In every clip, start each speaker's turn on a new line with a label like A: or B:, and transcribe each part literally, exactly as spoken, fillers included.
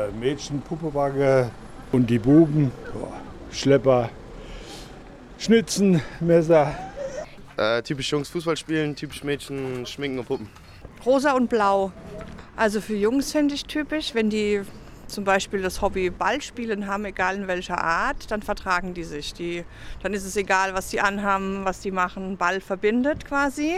A: Äh, Mädchen, Puppebacke und die Buben, boah, Schlepper, Schnitzen, Messer.
B: Äh, typisch Jungs Fußball spielen, typisch Mädchen schminken und Puppen.
C: Rosa und blau. Also für Jungs finde ich typisch, wenn die zum Beispiel das Hobby Ballspielen haben, egal in welcher Art, dann vertragen die sich. Die, dann ist es egal, was die anhaben, was die machen. Ball verbindet quasi.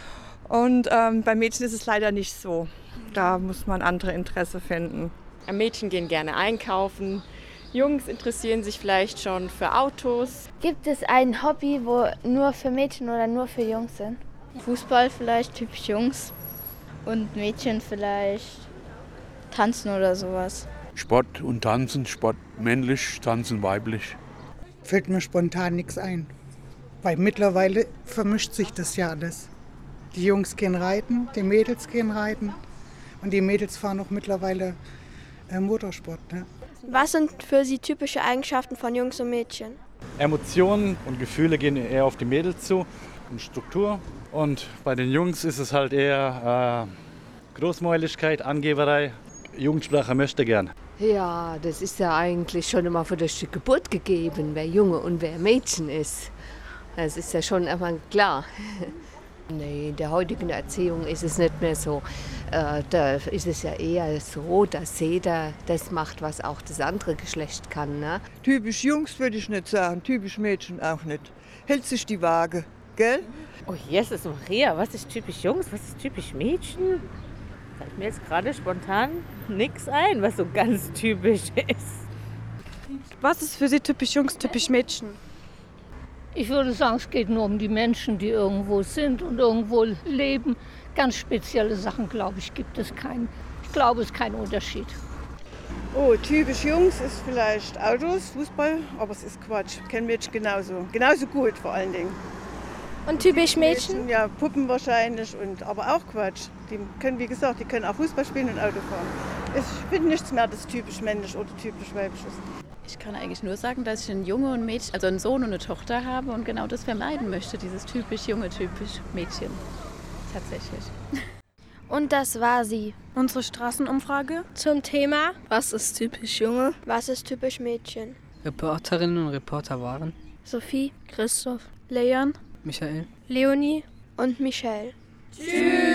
C: Und ähm, bei Mädchen ist es leider nicht so. Da muss man andere Interesse finden.
D: Mädchen gehen gerne einkaufen. Jungs interessieren sich vielleicht schon für Autos.
E: Gibt es ein Hobby, wo nur für Mädchen oder nur für Jungs sind?
F: Fußball vielleicht, typisch Jungs. Und Mädchen vielleicht tanzen oder sowas.
G: Sport und Tanzen, Sport männlich, Tanzen weiblich.
H: Fällt mir spontan nichts ein. Weil mittlerweile vermischt sich das ja alles. Die Jungs gehen reiten, die Mädels gehen reiten und die Mädels fahren auch mittlerweile äh, Motorsport. Ne?
I: Was sind für Sie typische Eigenschaften von Jungs und Mädchen?
J: Emotionen und Gefühle gehen eher auf die Mädels zu und Struktur. Und bei den Jungs ist es halt eher äh, Großmäuligkeit, Angeberei, Jugendsprache möchte gern.
K: Ja, das ist ja eigentlich schon immer von der Geburt gegeben, wer Junge und wer Mädchen ist. Das ist ja schon immer klar. Nee, in der heutigen Erziehung ist es nicht mehr so. Äh, da ist es ja eher so, dass jeder das macht, was auch das andere Geschlecht kann. Ne?
L: Typisch Jungs würde ich nicht sagen, typisch Mädchen auch nicht. Hält sich die Waage, gell?
M: Oh Jesus Maria, was ist typisch Jungs, was ist typisch Mädchen? Fällt mir jetzt gerade spontan nichts ein, was so ganz typisch ist.
I: Was ist für Sie typisch Jungs, typisch Mädchen?
N: Ich würde sagen, es geht nur um die Menschen, die irgendwo sind und irgendwo leben. Ganz spezielle Sachen, glaube ich, gibt es keinen. Ich glaube, es ist kein Unterschied.
L: Oh, typisch Jungs ist vielleicht Autos, Fußball, aber es ist Quatsch. Kein Mädchen genauso. Genauso gut vor allen Dingen.
I: Und typisch Mädchen?
L: Mädchen? Ja, Puppen wahrscheinlich, und, aber auch Quatsch. Die können, wie gesagt, die können auch Fußball spielen und Auto fahren. Ich finde nichts mehr, das typisch männlich oder typisch weiblich ist.
O: Ich kann eigentlich nur sagen, dass ich einen Junge und Mädchen, also einen Sohn und eine Tochter habe und genau das vermeiden möchte, dieses typisch Junge, typisch Mädchen. Tatsächlich.
I: Und das war sie.
P: Unsere Straßenumfrage
I: Zum Thema:
P: Was ist typisch Junge?
I: Was ist typisch Mädchen?
Q: Reporterinnen und Reporter waren
I: Sophie,
P: Christoph,
I: Leon,
Q: Michael,
I: Leonie und Michelle.
P: Tschüss!